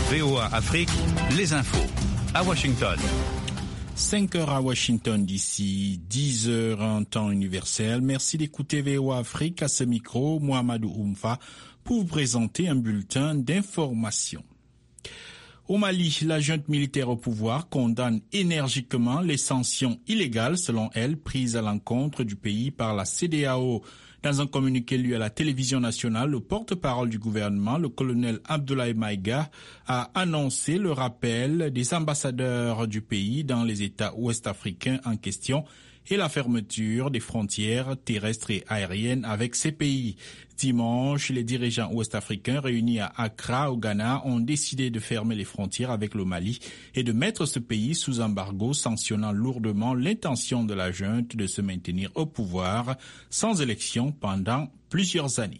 VOA Afrique, les infos. À Washington. 5 heures à Washington d'ici, 10 heures en temps universel. Merci d'écouter VOA Afrique à ce micro, Mohamedou Oumfa, pour vous présenter un bulletin d'information. Au Mali, la junte militaire au pouvoir condamne énergiquement les sanctions illégales, selon elle, prises à l'encontre du pays par la CEDEAO. Dans un communiqué lu à la télévision nationale, le porte-parole du gouvernement, le colonel Abdoulaye Maïga, a annoncé le rappel des ambassadeurs du pays dans les États ouest-africains en question et la fermeture des frontières terrestres et aériennes avec ces pays. Dimanche, les dirigeants ouest-africains réunis à Accra, au Ghana, ont décidé de fermer les frontières avec le Mali et de mettre ce pays sous embargo, sanctionnant lourdement l'intention de la junte de se maintenir au pouvoir sans élection pendant plusieurs années.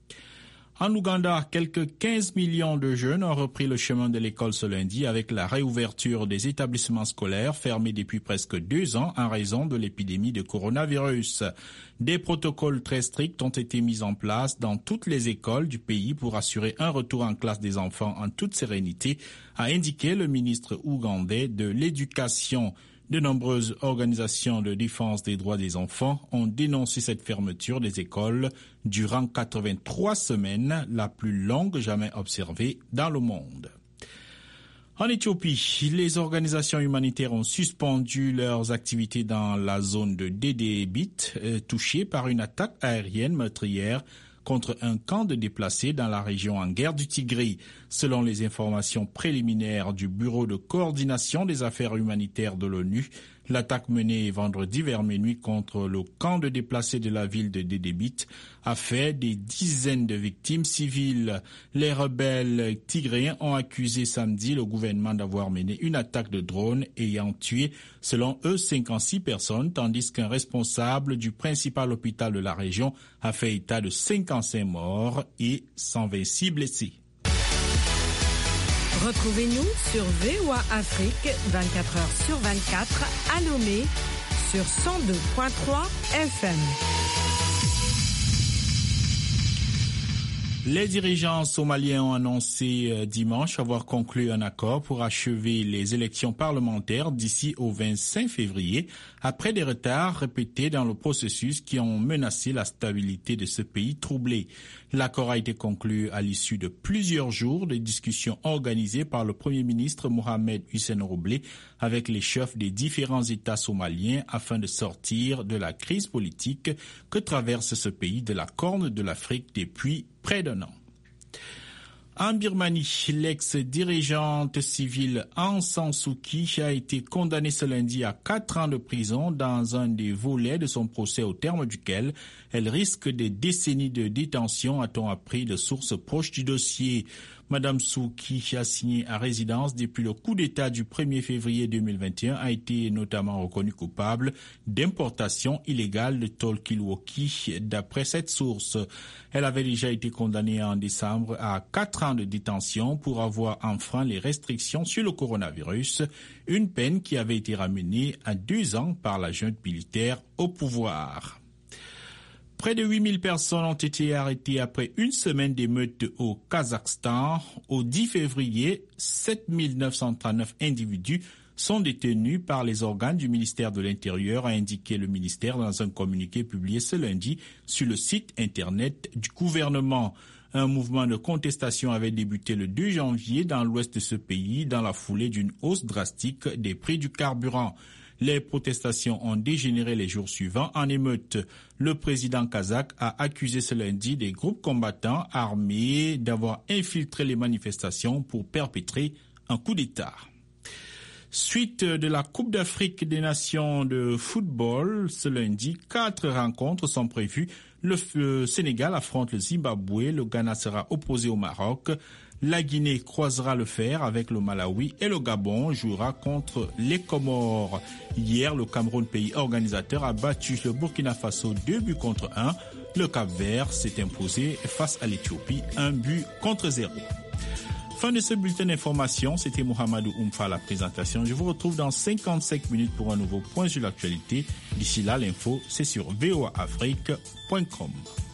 En Ouganda, quelques 15 millions de jeunes ont repris le chemin de l'école ce lundi avec la réouverture des établissements scolaires fermés depuis presque 2 ans en raison de l'épidémie de coronavirus. Des protocoles très stricts ont été mis en place dans toutes les écoles du pays pour assurer un retour en classe des enfants en toute sérénité, a indiqué le ministre ougandais de l'Éducation. De nombreuses organisations de défense des droits des enfants ont dénoncé cette fermeture des écoles durant 83 semaines, la plus longue jamais observée dans le monde. En Éthiopie, les organisations humanitaires ont suspendu leurs activités dans la zone de Dédébit, touchée par une attaque aérienne meurtrière contre un camp de déplacés dans la région en guerre du Tigré. Selon les informations préliminaires du Bureau de coordination des affaires humanitaires de l'ONU, l'attaque menée vendredi vers minuit contre le camp de déplacés de la ville de Dédébit a fait des dizaines de victimes civiles. Les rebelles tigréens ont accusé samedi le gouvernement d'avoir mené une attaque de drone ayant tué, selon eux, 56 personnes, tandis qu'un responsable du principal hôpital de la région a fait état de 55 morts et 126 blessés. Retrouvez-nous sur VOA Afrique 24h/24 à Lomé sur 102.3 FM. Les dirigeants somaliens ont annoncé dimanche avoir conclu un accord pour achever les élections parlementaires d'ici au 25 février, après des retards répétés dans le processus qui ont menacé la stabilité de ce pays troublé. L'accord a été conclu à l'issue de plusieurs jours de discussions organisées par le Premier ministre Mohamed Hussein Roble avec les chefs des différents États somaliens afin de sortir de la crise politique que traverse ce pays de la Corne de l'Afrique depuis près d'un an. En Birmanie, l'ex-dirigeante civile Aung San Suu Kyi a été condamnée ce lundi à 4 ans de prison dans un des volets de son procès au terme duquel elle risque des décennies de détention, a-t-on appris de sources proches du dossier. Madame Suu Kyi a signé à résidence depuis le coup d'État du 1er février 2021, a été notamment reconnue coupable d'importation illégale de talkie-walkie d'après cette source. Elle avait déjà été condamnée en décembre à 4 ans de détention pour avoir enfreint les restrictions sur le coronavirus, une peine qui avait été ramenée à 2 ans par la junte militaire au pouvoir. Près de 8000 personnes ont été arrêtées après une semaine d'émeutes au Kazakhstan. Au 10 février, 7939 individus sont détenus par les organes du ministère de l'Intérieur, a indiqué le ministère dans un communiqué publié ce lundi sur le site Internet du gouvernement. Un mouvement de contestation avait débuté le 2 janvier dans l'ouest de ce pays dans la foulée d'une hausse drastique des prix du carburant. Les protestations ont dégénéré les jours suivants en émeute. Le président kazakh a accusé ce lundi des groupes combattants armés d'avoir infiltré les manifestations pour perpétrer un coup d'État. Suite de la Coupe d'Afrique des Nations de football, ce lundi, 4 rencontres sont prévues. Le Sénégal affronte le Zimbabwe, le Ghana sera opposé au Maroc, la Guinée croisera le fer avec le Malawi et le Gabon jouera contre les Comores. Hier, le Cameroun, pays organisateur, a battu le Burkina Faso 2-1. Le Cap-Vert s'est imposé face à l'Éthiopie 1-0. Fin de ce bulletin d'information, c'était Mohamedou Oumfa à la présentation. Je vous retrouve dans 55 minutes pour un nouveau point sur l'actualité. D'ici là, l'info, c'est sur voaafrique.com.